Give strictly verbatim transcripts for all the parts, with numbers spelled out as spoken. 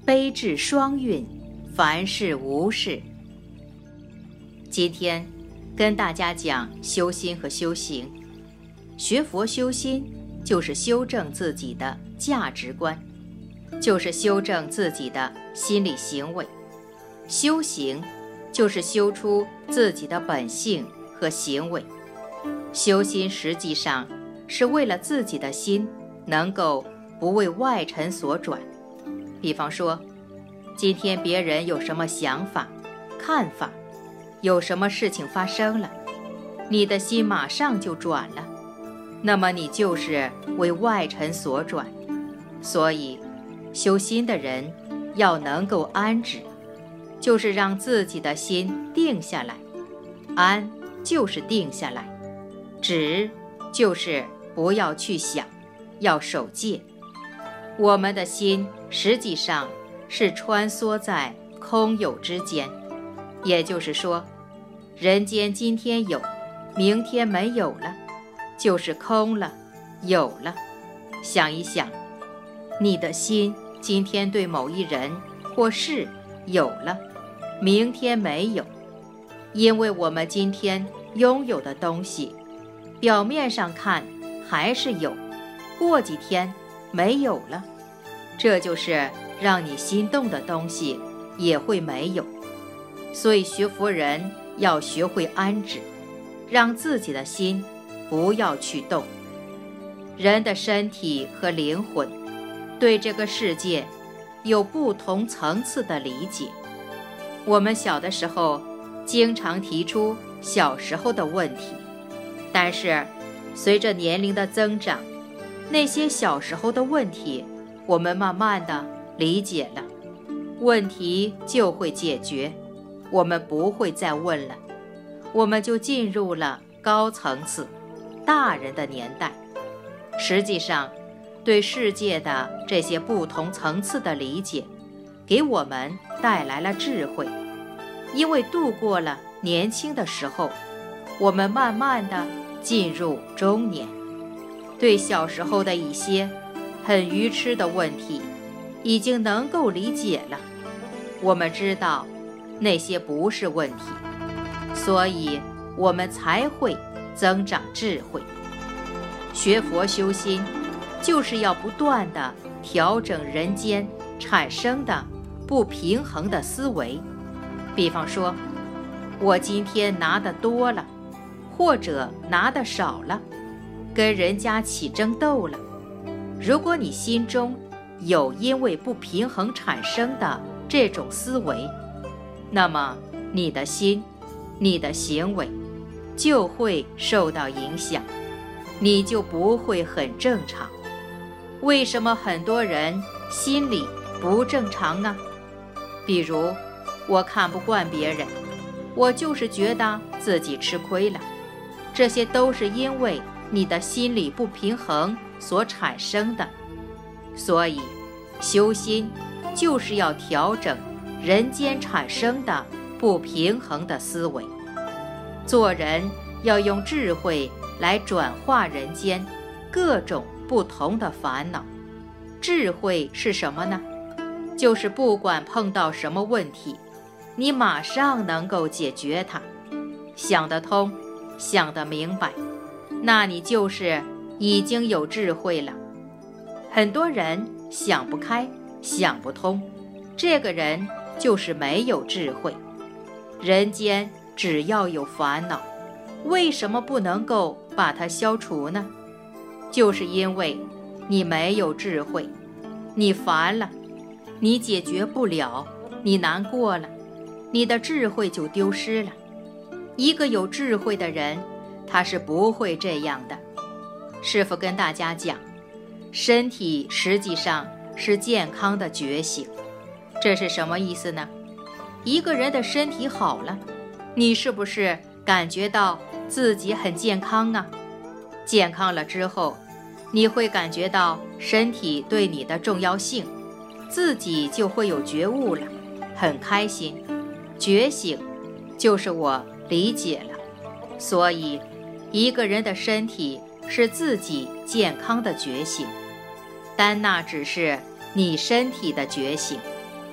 悲智双运，凡事无事。今天跟大家讲修心和修行。学佛修心就是修正自己的价值观，就是修正自己的心理行为。修行就是修出自己的本性和行为。修心实际上是为了自己的心能够不为外尘所转。比方说，今天别人有什么想法、看法，有什么事情发生了，你的心马上就转了，那么你就是为外尘所转。所以修心的人要能够安止，就是让自己的心定下来。安就是定下来，止就是不要去想，要守戒。我们的心实际上是穿梭在空有之间，也就是说，人间今天有，明天没有了，就是空了，有了。想一想，你的心今天对某一人或事有了，明天没有，因为我们今天拥有的东西，表面上看还是有，过几天没有了，这就是让你心动的东西也会没有。所以学佛人要学会安止，让自己的心不要去动。人的身体和灵魂对这个世界有不同层次的理解。我们小的时候经常提出小时候的问题，但是随着年龄的增长，那些小时候的问题我们慢慢的理解了，问题就会解决，我们不会再问了，我们就进入了高层次大人的年代。实际上对世界的这些不同层次的理解给我们带来了智慧。因为度过了年轻的时候，我们慢慢的进入中年，对小时候的一些很愚痴的问题已经能够理解了，我们知道那些不是问题，所以我们才会增长智慧。学佛修心就是要不断地调整人间产生的不平衡的思维。比方说，我今天拿得多了，或者拿得少了，跟人家起争斗了，如果你心中有因为不平衡产生的这种思维，那么你的心、你的行为就会受到影响，你就不会很正常。为什么很多人心里不正常呢？比如，我看不惯别人，我就是觉得自己吃亏了，这些都是因为你的心理不平衡所产生的。所以修心就是要调整人间产生的不平衡的思维。做人要用智慧来转化人间各种不同的烦恼。智慧是什么呢？就是不管碰到什么问题，你马上能够解决它，想得通，想得明白，那你就是已经有智慧了。很多人想不开，想不通，这个人就是没有智慧。人间只要有烦恼，为什么不能够把它消除呢？就是因为你没有智慧，你烦了，你解决不了，你难过了，你的智慧就丢失了。一个有智慧的人，他是不会这样的。师父跟大家讲，身体实际上是健康的觉醒。这是什么意思呢？一个人的身体好了，你是不是感觉到自己很健康啊？健康了之后，你会感觉到身体对你的重要性，自己就会有觉悟了，很开心。觉醒就是我理解了。所以一个人的身体是自己健康的觉醒，但那只是你身体的觉醒，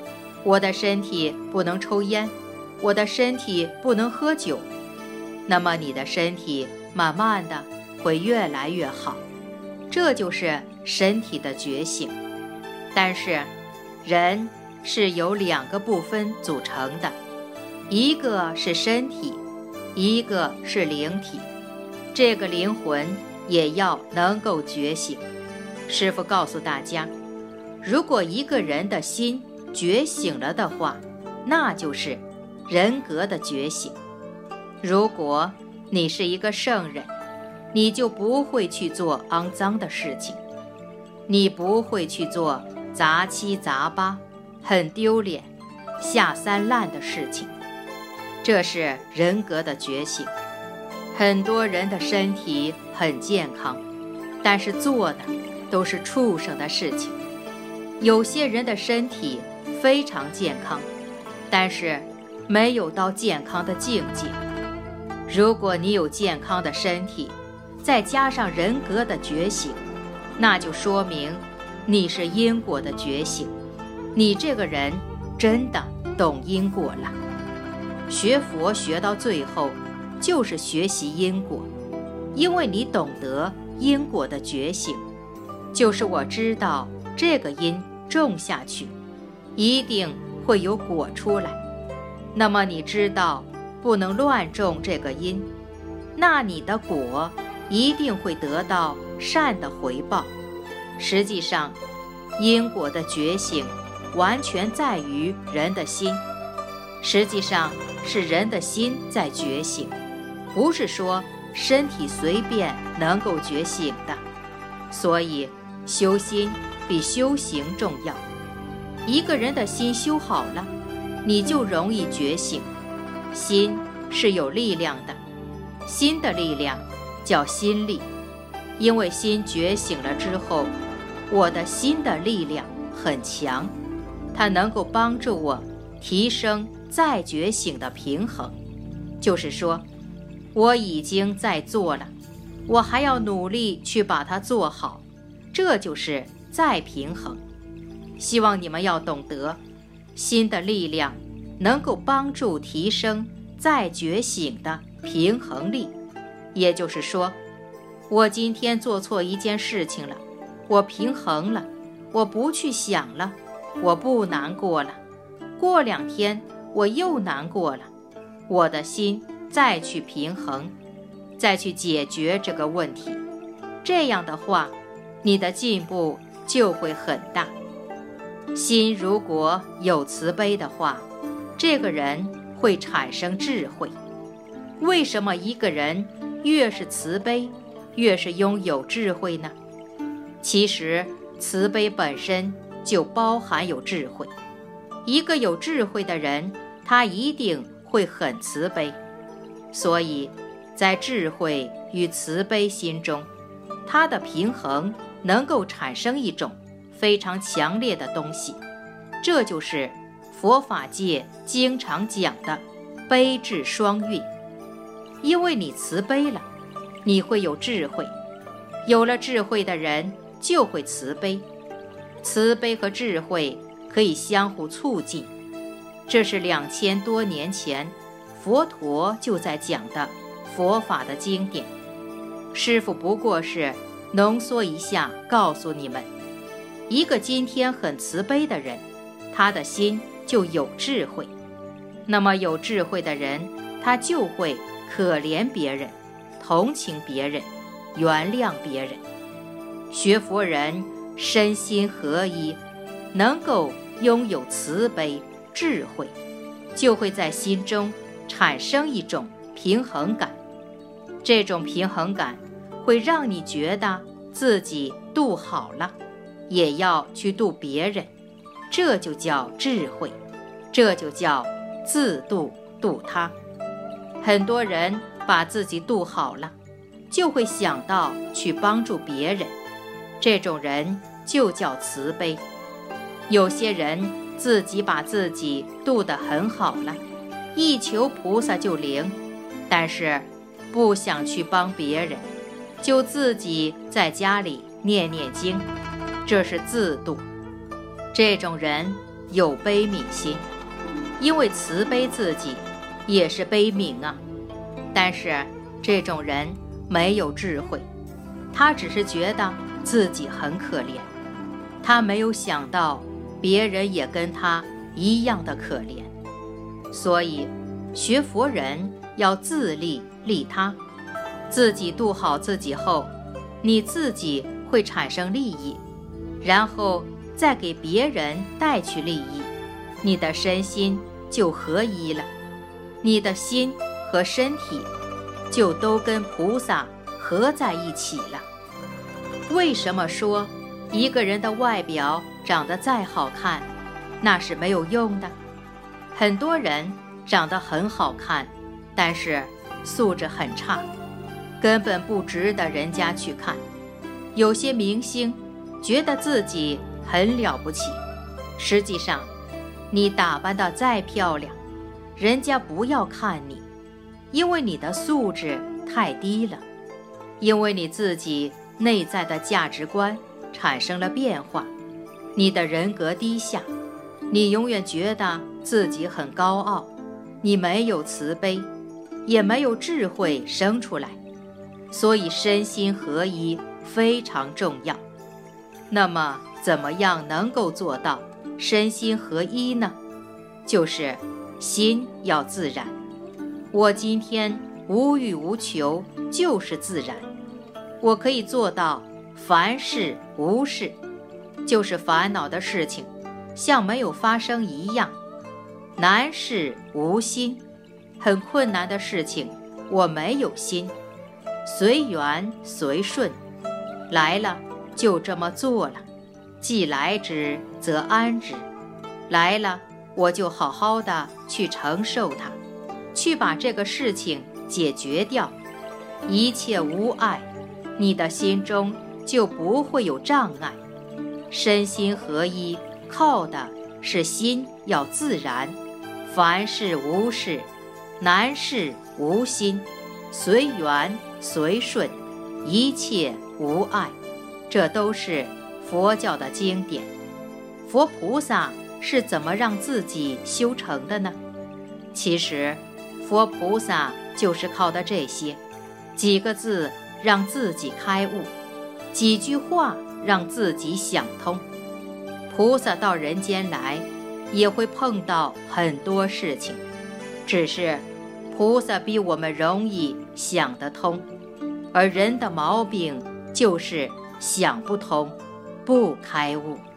我的身体不能抽烟，我的身体不能喝酒，那么你的身体慢慢的会越来越好，这就是身体的觉醒。但是人是由两个部分组成的，一个是身体，一个是灵体，这个灵魂也要能够觉醒。师父告诉大家，如果一个人的心觉醒了的话，那就是人格的觉醒。如果你是一个圣人，你就不会去做肮脏的事情，你不会去做杂七杂八很丢脸下三滥的事情，这是人格的觉醒。很多人的身体很健康，但是做的都是畜生的事情。有些人的身体非常健康，但是没有到健康的境界。如果你有健康的身体，再加上人格的觉醒，那就说明你是因果的觉醒，你这个人真的懂因果了。学佛学到最后就是学习因果，因为你懂得因果的觉醒，就是我知道这个因种下去一定会有果出来，那么你知道不能乱种这个因，那你的果一定会得到善的回报。实际上因果的觉醒完全在于人的心，实际上是人的心在觉醒，不是说身体随便能够觉醒的。所以修心比修行重要。一个人的心修好了，你就容易觉醒。心是有力量的，心的力量叫心力。因为心觉醒了之后，我的心的力量很强，它能够帮助我提升再觉醒的平衡。就是说，我已经在做了，我还要努力去把它做好，这就是再平衡。希望你们要懂得，心的力量能够帮助提升再觉醒的平衡力。也就是说，我今天做错一件事情了，我平衡了，我不去想了，我不难过了，过两天我又难过了，我的心再去平衡，再去解决这个问题。这样的话，你的进步就会很大。心如果有慈悲的话，这个人会产生智慧。为什么一个人越是慈悲，越是拥有智慧呢？其实慈悲本身就包含有智慧。一个有智慧的人，他一定会很慈悲。所以在智慧与慈悲心中，它的平衡能够产生一种非常强烈的东西，这就是佛法界经常讲的悲智双运。因为你慈悲了，你会有智慧，有了智慧的人就会慈悲，慈悲和智慧可以相互促进。这是两千多年前佛陀就在讲的佛法的经典。师父不过是浓缩一下告诉你们，一个今天很慈悲的人，他的心就有智慧。那么有智慧的人，他就会可怜别人，同情别人，原谅别人。学佛人身心合一，能够拥有慈悲智慧，就会在心中产生一种平衡感。这种平衡感会让你觉得自己度好了，也要去度别人，这就叫智慧，这就叫自度度他。很多人把自己度好了，就会想到去帮助别人，这种人就叫慈悲。有些人自己把自己度得很好了，一求菩萨就灵，但是不想去帮别人，就自己在家里念念经，这是自度。这种人有悲悯心，因为慈悲自己也是悲悯啊。但是这种人没有智慧，他只是觉得自己很可怜，他没有想到别人也跟他一样的可怜。所以学佛人要自利利他，自己度好自己后，你自己会产生利益，然后再给别人带去利益，你的身心就合一了，你的心和身体就都跟菩萨合在一起了。为什么说一个人的外表长得再好看，那是没有用的？很多人长得很好看，但是素质很差，根本不值得人家去看。有些明星觉得自己很了不起，实际上你打扮得再漂亮，人家不要看你，因为你的素质太低了，因为你自己内在的价值观产生了变化，你的人格低下，你永远觉得自己很高傲，你没有慈悲，也没有智慧生出来，所以身心合一非常重要。那么怎么样能够做到身心合一呢？就是心要自然。我今天无欲无求，就是自然。我可以做到凡事无事，就是烦恼的事情像没有发生一样。难事无心，很困难的事情我没有心，随缘随顺，来了就这么做了，既来之则安之，来了我就好好的去承受它，去把这个事情解决掉，一切无碍，你的心中就不会有障碍。身心合一靠的是心要自然，凡事无事，难事无心，随缘随顺，一切无碍。这都是佛教的经典。佛菩萨是怎么让自己修成的呢？其实佛菩萨就是靠的这些几个字让自己开悟，几句话让自己想通。菩萨到人间来也会碰到很多事情，只是菩萨比我们容易想得通，而人的毛病就是想不通，不开悟。